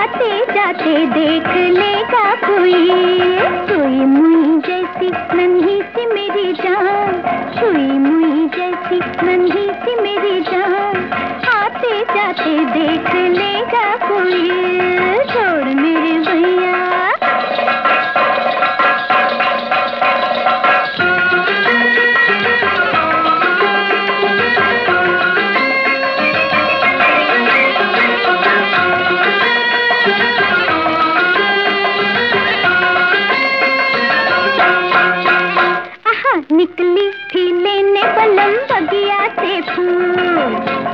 आते जाते देख लेगा कोई, सोई मुई जैसी नन्ही सी मेरी जान, सोई मुई जैसी नन्ही सी मेरी जान, आते जाते देख लेगा कोई, छोड़ मेरे भैया। निकली थी लेने बलम बगिया से फूल,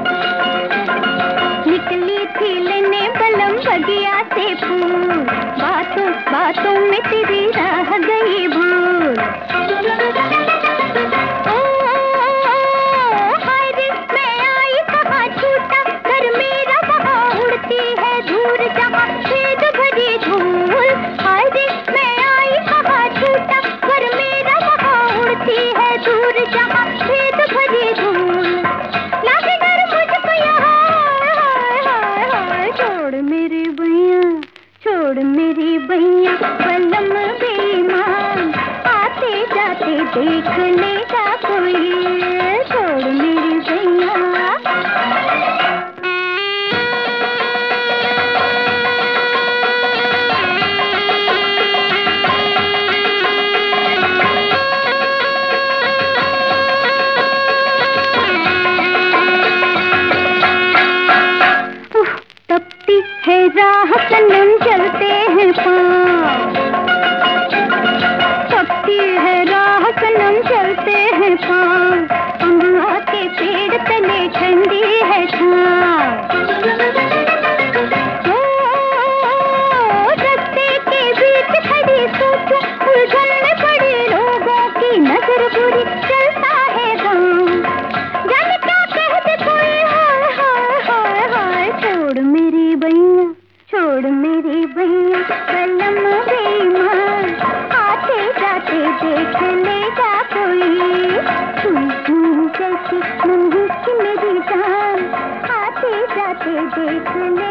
निकली थी लेने बलम बगिया से फूल, बातों बातों में तेरी रह गई भूल। हाय रे मैं आई कहाँ छूटा, घर मेरा वहाँ उड़ती है दूर जहाँ छेद भरी धूल। हाय रे मैं आई कहाँ छूटा, घर मेरा वहाँ उड़ती है दूर जहाँ छेद भरी धूल। लागे डर मुझको यहाँ, हाय हाय हाय, छोड़ मेरी भैया, छोड़ मेरी भैया, बलम बेईमान, आते जाते देख लेगा कोई, छोड़ मेरी भैया। तपती है राह सनम चलते हैं पाँव, तपती है राह सनम चलते हैं पाँव, अमवा के पेड़ तले ठंडी है छाँव। रास्ते के बीच खड़ी सोचूं, उलझन में पड़े लोगों की नजर बुरी, चलता है गाँव, जाने क्या कह दे कोई, हाय हाय हाय हाय, छोड़ मेरी भैया, छोड़ मेरी भैया, बलम बेईमान, आते जाते देख लेगा कोई, तुम जैसी नन्ही सी मेरी जान, आते जाते देख ले